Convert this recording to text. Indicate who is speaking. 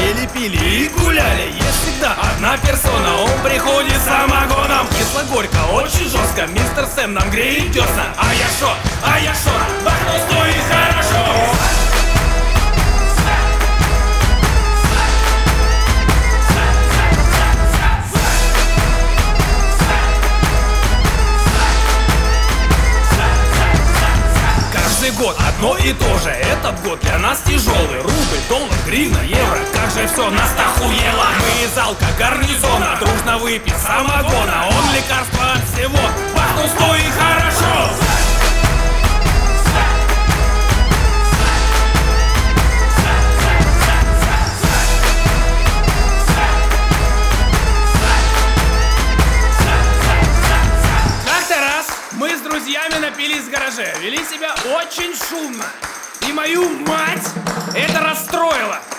Speaker 1: ели, пили и гуляли. Есть всегда одна персона, он приходит с самогоном. Кисло-горько, очень жестко, мистер Сэм нам греет десна. А я шо, бахну стоит хорошо. Каждый год одно и то же. Этот год для нас тяжелый. Рубль, доллар, гривна, евро. Как же все нас охуело. Мы из алко-гарнизона дружно выпьем самогона. Он лекарство от всего. Бахну стоит хорошо. Как-то раз мы с друзьями напились в гараже, вели себя очень шумно. И мою мать это расстроило.